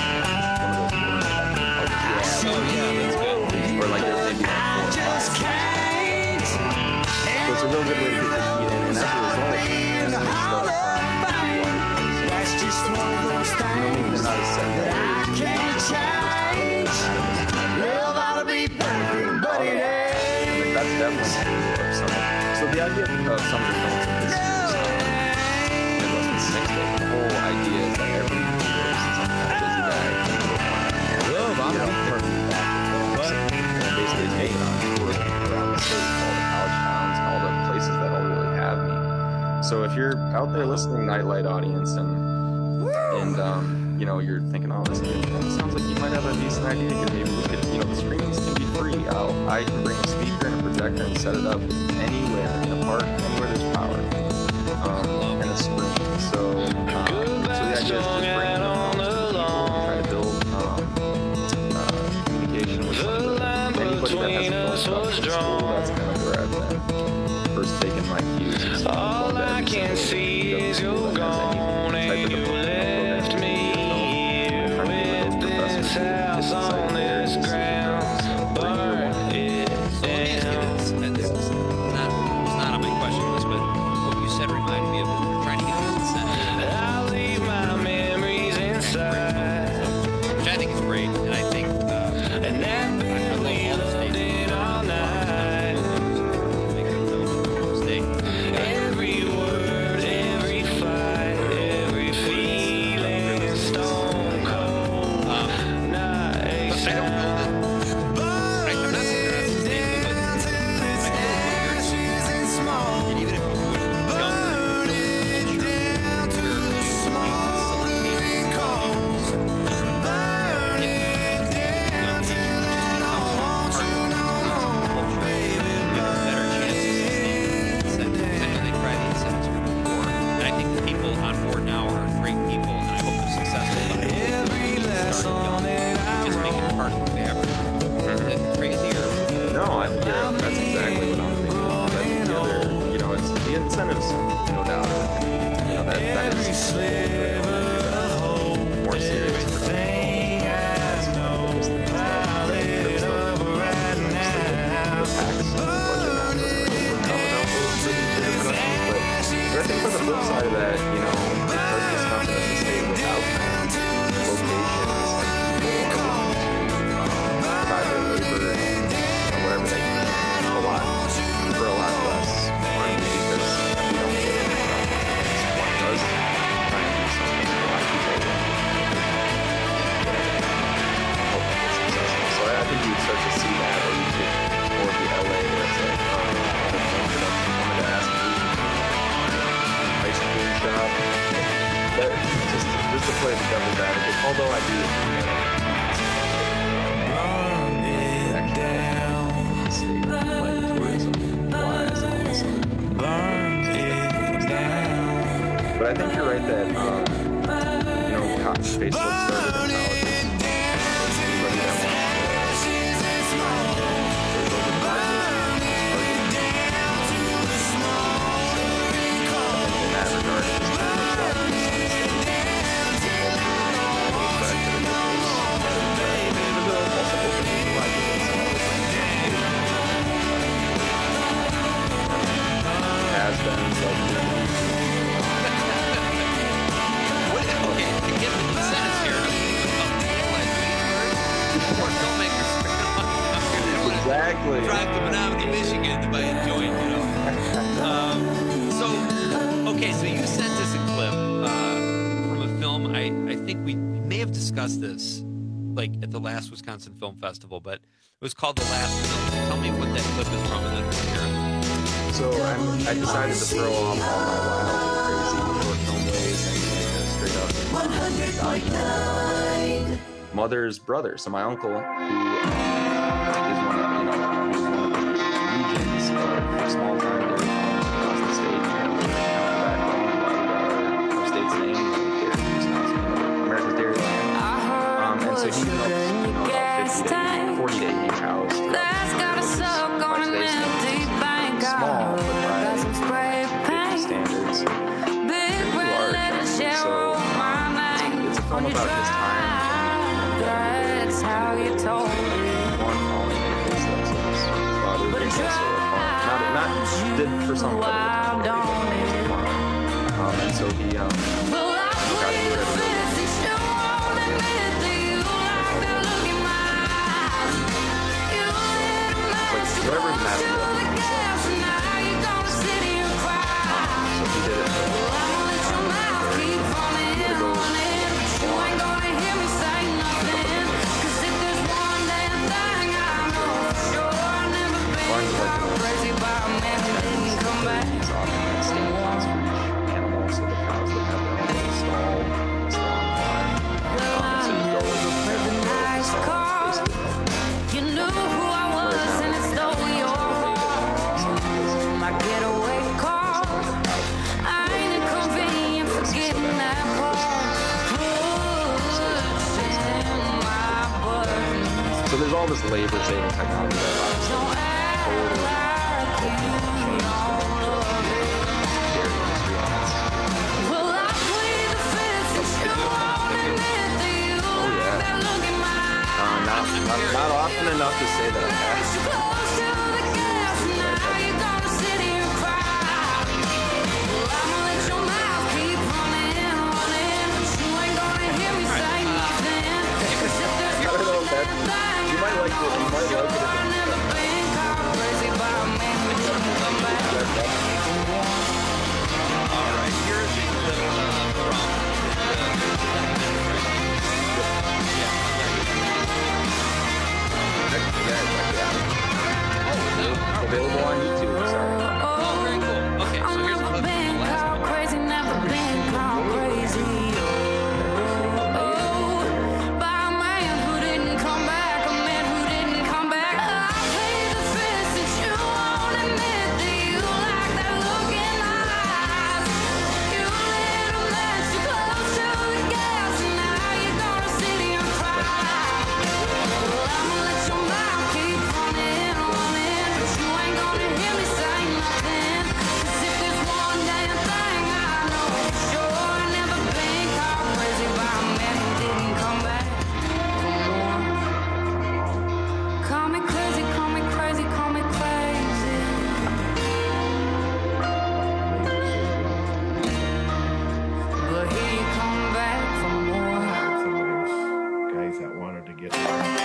Oh, yeah, that's good. Or like there's maybe like I four or just five. can't. So it's a real good way to get your feet in, and as a result, as a result, That's just one of those things they're not as set that I can't change. Love ought to be perfect, but it ain't. That's definitely true of some. So the idea of some of the films that this year's um, Midwestern Six Day, the whole idea is that every year is some kind of busy guy can go on Love, I'm you know, not perfect back and forth. And basically take it on tour around the state, all the college towns, and all the places that'll really have me. So if you're out there listening, Nightlight audience, and and um, you know, you're thinking, oh, this kid, well, it sounds like you might have a decent idea here. Maybe we could, you know, the screenings can be free. I'll, I can bring a speaker and a projector and set it up anywhere in a park, anywhere there's power, um, and a screen. So, um, so the idea is just bring films to people and try to build um, uh, communication with some of the, anybody that has a film production school. That's kind of where I've been first taking my cues. And stuff. All I can see is you're gone and you left me here with this house on this ground. Burn it down. This is not, it's not on my question list, but what you said reminded me of trying to get the consent. I'll leave my memories inside. Which I think is great, and I think uh, And that bed we loved it all night. make a film mistake. Every word, every fight, every feeling, stone cold. Um, Not a but I don't know that. I, I'm not saying they're not sustainable, but I feel like what you're doing, and even if you would jump into the I think the people on board now are great people, and I hope they're successful. But I hope they start young, just make it part of the fabric. Is that crazy or? No, I think you're, that's exactly what I'm thinking. I think the other, you know, it's the incentives, no doubt. You know, that, that is more serious for them. That's one of those things that trips up the tax budget now doesn't really work out without those really big productions. But, but I think on the flip side of that, you know, because Wisconsin is a state without locations and people are willing to um, provide their labor and you know, whatever they can a lot for a lot less money because we don't get it enough. One does try and do something a lot of people will hope to get successful. So I think you would start to see that, or you could more of the L A where it's like um, the film production wanted to ask me ice cream shop. That just just to play the devil's advocate. Although I do agree that but I think you're right that um, you know co- Facebook started in colleges. Anybody that wants to there's over budget, in that regard, it's pretty much that has been so What, okay, to get the incentives here, more filmmakers exactly drive to Menominee, Michigan to buy a joint, you know. um, so, okay, so you sent us a clip uh, from a film. I, I think we may have discussed this, like at the last Wisconsin Film Festival, but it was called The Last Film. Tell me what that clip is from, and then we'll hear it. So I'm, I decided to throw off all my wild, crazy short film ways and make a straight up one hundred point nine mother's brother. So my uncle, who um, is one of you know who's one of the regions of small town dairy farms across the state. And we kind of background about our state's name, like Wisconsin, you know, America's Dairyland. Um, and so he helps you know about fifty forty to eighty cows. That's got a suck on an empty bank. Small, but by standards, they're large. So it's a film about his time. That's how you told me. One falling in his father was also a farm. Not, not did for some part of the time, but he was a farm. Um, and so he um, got to get rid of it. Whatever is mad at so he did it. Animals, so the cows would have their own stall, stall barn. Um, so you go over the stall, basically. You knew who I was, and it stole your heart. My getaway car. I ain't inconvenient for getting that part. Pushing my buttons. So there's all this labor-saving technology that allows us to totally change dairy industry, and that's well, I plead the fifth and you won't admit that you like that look in my eyes. Uh, not, not, not often enough to say that I have. Close to the gas, now you're gonna sit here and cry. Well, I'ma let your mouth keep running, running, but you ain't gonna hear me say nothing. 'Cause if there's one thing you might like it, you might like it. I've never been caught crazy by a man who didn't come back. All right, here's a clip uh, from the documentary. Yeah. Available on YouTube. Sorry. Oh, very cool. Okay, so here's a clip from the last one. Crazy, never been caught crazy. Oh, by a man who didn't come back, a man who didn't come back. I plead the fifth that you won't admit that you like that look in my eyes. You little man, too close to the gas, and now you're gonna sit here and cry. Well, I'ma let your mouth keep running, running, but you ain't gonna hear me say nothing. 'Cause if there's one damn thing I know for sure, I never been caught crazy by a man who didn't come back for more. Call me crazy, call me crazy, call me crazy. But here you come back for more. Guys that wanted to get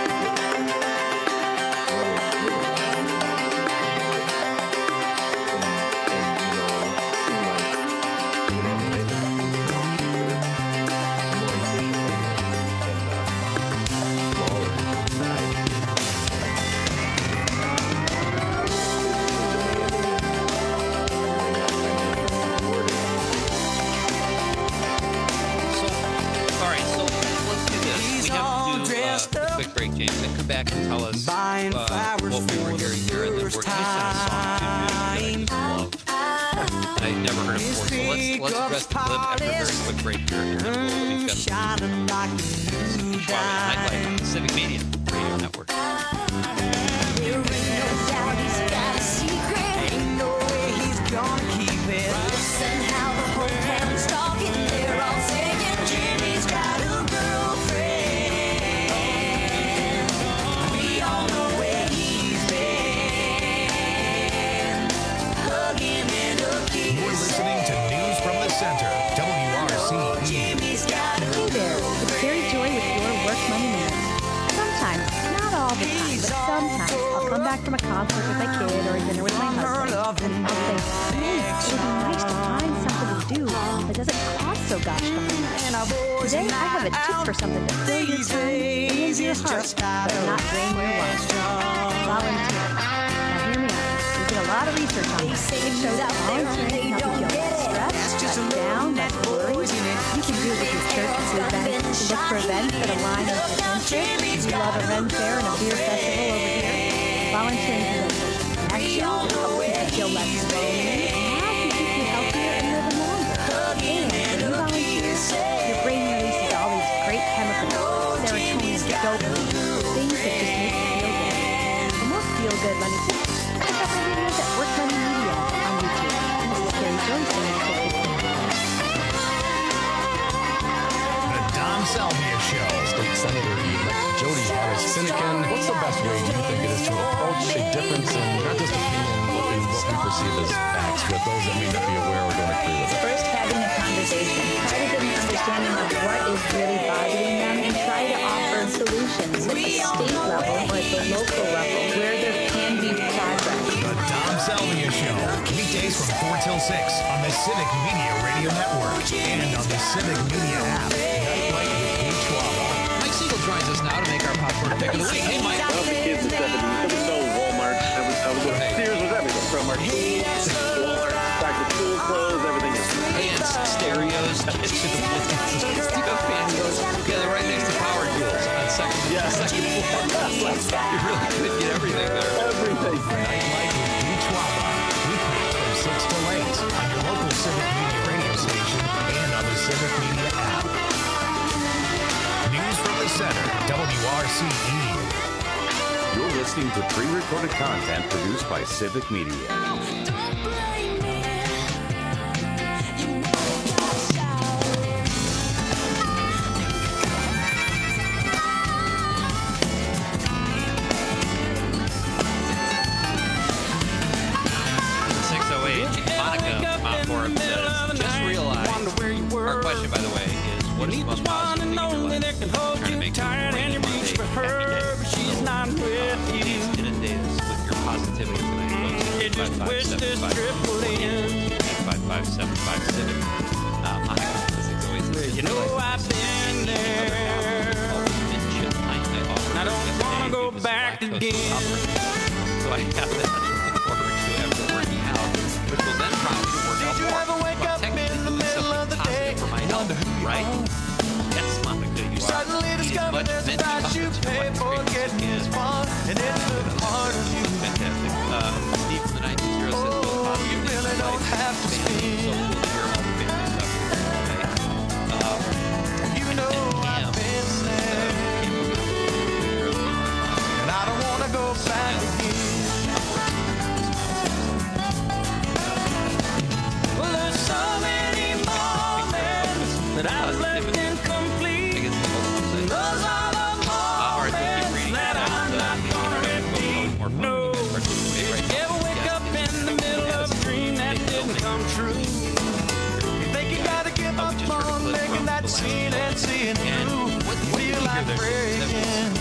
All right, so let's do this. We have to do uh, a quick break, James, then come back and tell us uh, what we were hearing here, and then we're going to send a song to you that I just love. I've never heard it before, so let's, let's address the clip after a very quick break here, and then we'll be shining like Nightlife on Pacific Media Radio Network. There ain't no doubt he's got a secret. Ain't no way he's gonna keep it. Listen how the whole town's talking. They're all saying Jimmy's got a girlfriend. We all know where he's been. Hug him and a kiss. You're listening to News from the Center, W R C E. Hey there, it's Carrie Joy with your Work Money Minute. Sometimes, not all the time, but sometimes I'll come back from a concert with my kid or a dinner with my husband, and I'll think, man, it would be nice to find something to do that doesn't cost so gosh darn much. Today, I have a tip for something to fill your time and your heart, but not drain your wallet. Volunteer. Now hear me out. We did a lot of research on this. It shows that volunteering can help you feel less stressed, less down, less worried. You can do it with your church's events. Look for events that align with your interests. You love a Ren Fair and a beer festival over here. Volunteering can help you help you feel less lonely. Now can keep you healthier and living longer. And when you volunteer, your brain releases all these great chemicals, serotonin, dopamine, things that just make you feel said Money. Check out my videos at Work Money Media on YouTube. This is Carrie Jones saying The Don Salvia Show. State Senator-elect Jody Harris Finnegan. What's the best way do you think it is to approach a difference in not just opinion, but in what we perceive as facts with those that may not be aware or don't agree with it? First, having a conversation. Try to get an understanding of what is really bothering them and try to offer solutions at the state level or at the local level where there can be progress. The Don Salvia Show. Weekdays from four till six on the Civic Media Radio Network and on the Civic Media app. Nightlight with Pete Schwaba. Mike Siegel joins us now to make our popcorn pick of the week. Hey, Mike. Well, the kids in the seventies, there was no Walmart. There was, there was Sears was everything. From our schools, Walmart, back to school clothes, everything else. Amps, stereos, kitchen appliances. Yeah, they're right next to power tools on second, yeah. second floor. You really could get everything there. Everything. Nightlight with Pete Schwaba. Weekdays from six till eight on your local Civic Media radio station and on the Civic Media app. News from the Center, W R C E. You're listening to pre-recorded content produced by Civic Media. six oh eight, Monica Mount Forum says, just realize, our question, by the way, is what is the most positive thing in your life? Trying to make your rainy Monday every day. So, uh, please inundate us with your positivity tonight. eight five five, seven five eight five five, seven five Civic. Uh, Monica, six oh eight says, you know I've been there. I don't want to go back again. So I have that to look forward to after working out, which will then prompt me to work out more. Ever wake well, up in the middle of the day for my health, right? Yes, Monica, you suddenly discover there's a price you pay for getting this far, and it's the part of you. Fantastic. Uh, Steve from the nine two zero says, oh, you really don't have to speak. So cool to hear all the family stuff. Okay. Um, you know I've been there, and I don't want to go back again. Well, there's so many moments that I've left incomplete. Those are the moments that I'm not gonna repeat. No, you ever wake up in the middle of a dream that didn't come true? You think you gotta give up on making that scene and seeing through. Feel like breaking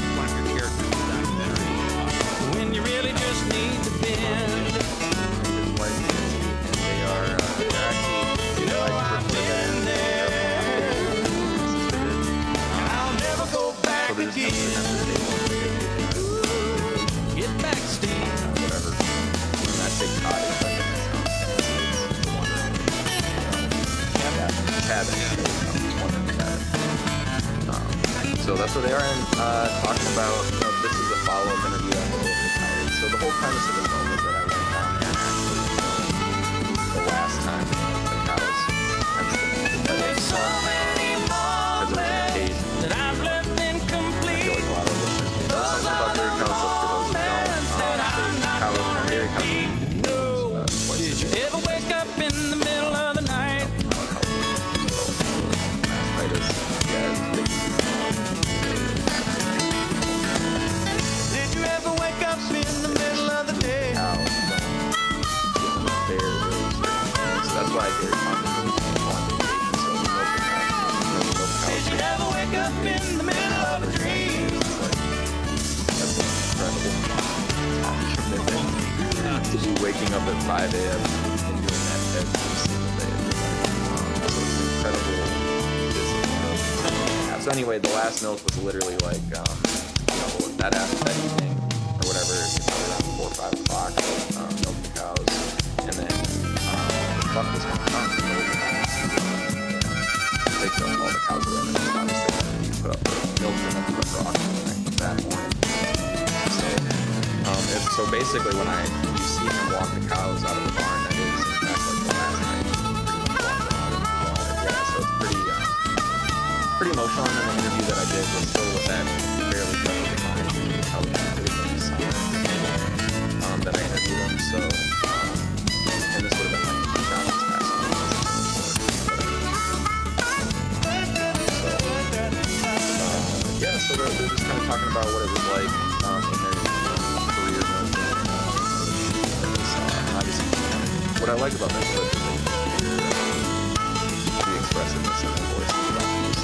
when you really just need to bend. They are, uh, they're actually, you know, I've been there. I'll never go back again. Get back, Steve. Whatever. When I say cottage, I think it's one cabin. Um, so that's where they are, and uh, talking about, you know, this is a follow-up interview on the retired. So the whole premise of the film is that I went down there actually the last time the cows actually but it's so many moments that I've left incomplete. I feel like a lot of listeners know something about dairy cows, so for those who don't, um, cows are dairy cows. Uh, Did you ever wake up in the middle of the night? Did you ever wake up in the middle of the day? So that's why dairy farming is on vacation. So Did you ever wake up in the middle of a dream? That's incredible commitment to be waking up at five a.m. and doing that every single day. Um, so it's incredible discipline. So anyway, the last milk was literally like, um, you know, that after that evening or whatever, it's probably around four or five o'clock, um, milk the cows, and then um, the truck was going to come. They killed all the cows were in it, obviously, you put up the milk and then put rock that morning. So, um, it's, so basically when I, you see him walk the cows out of the barn, that is in fact like the last night, pretty much walking out of the barn. Yeah, so it's pretty, um, pretty emotional, and then the interview that I did was still with that fairly fresh mind, how we did it in the summer. Um, what I like about this clip is that you hear the expressiveness in the voice about these.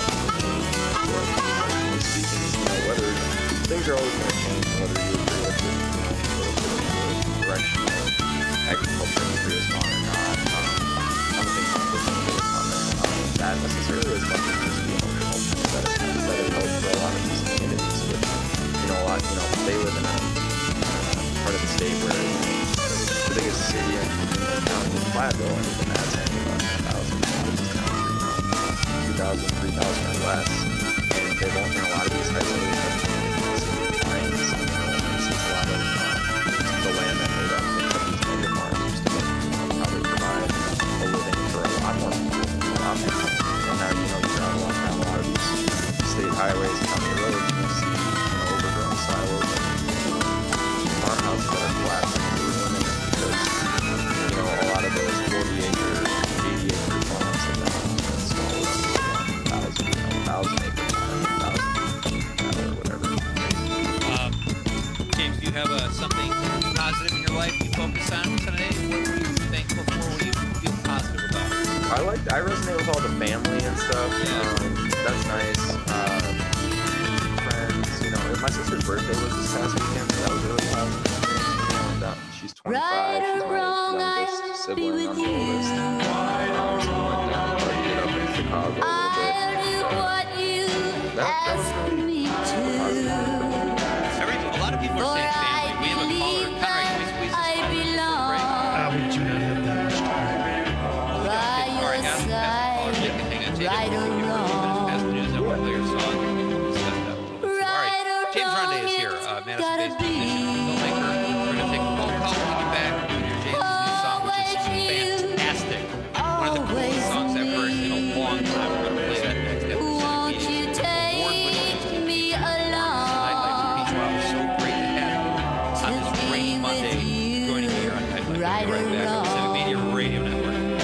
Like, speaking, you know, whether things are always going to change, whether you agree with it, the direction of agriculture industry is gone or not. Um, I don't think I'm looking for a comment on that necessarily as much as just the emotional that it has that it helps for a lot of these communities. Which, you know, a lot, you know, they live in a, a part of the state where the biggest city in the county is Platteville, and even that's only about ten thousand, which is kind of, you know, two thousand, three thousand or less. And they won't, you know, a lot of these isolated communities, pines, and this is a lot of uh, the land that made up the these mega farms used to, you know, probably provide a living for a lot more people, a lot more people. And now, you know, you travel on down a lot of these state highways, county roads, and you see, you know, overgrown silos and farmhouses that are collapsing into ruin because, you know, a lot of those forty acre, eighty acre farms have been installed up to one thousand, you know, thousand acre farm, thousand cattle or whatever. Um, James, do you have uh, something positive in your life you focus on today? What were you thankful for? What do you feel positive about? I like, I resonate with all the family and stuff. Um, that's nice. Uh, friends, you know, my sister's birthday was this past weekend, so that was really positive. And uh, she's twenty-five. She's my youngest sibling on the oldest. Um, so we went down and partied up in Chicago a little bit. That, that was really positive. Every, a lot of people are saying family. We have a caller. Conrad, can we squeeze this call before the break? Uh, we do not have that much time. All right, guys. Pass the call. You can hang on. Take it. We'll give you a few minutes past the news, and we'll play your song. Discuss that a little bit. All right. James Ronde is here, uh, Madison-based musician, filmmaker. We're going to take a phone call when we get back. We're going to hear James' new song, which is fantastic. One of the coolest songs I've heard in a long time. We're going to play that next episode. Award-winning T V Nightlife with Peach Bob. So great to have you on this rainy Monday joining me here on Nightlife. We'll be right back on the Civic Media Radio Network.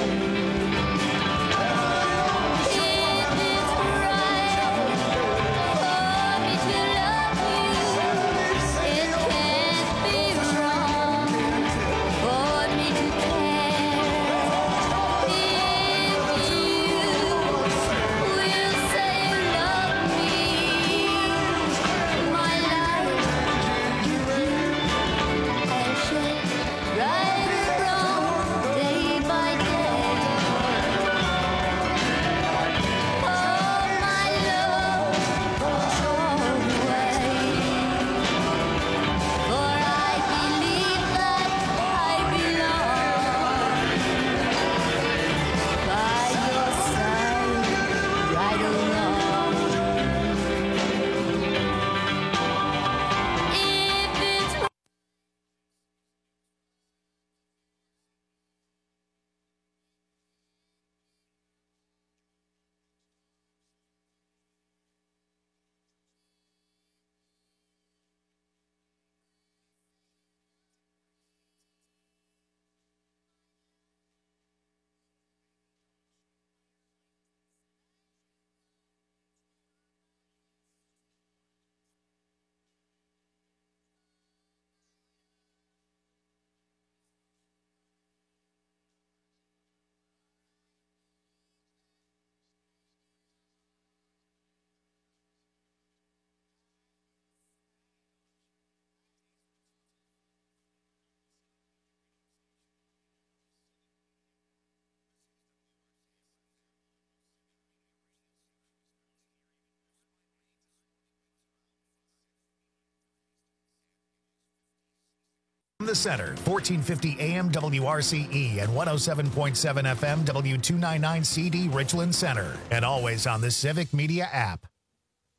The Center, fourteen fifty A M W R C E and one oh seven point seven F M W two ninety-nine C D Richland Center, and always on the Civic Media app.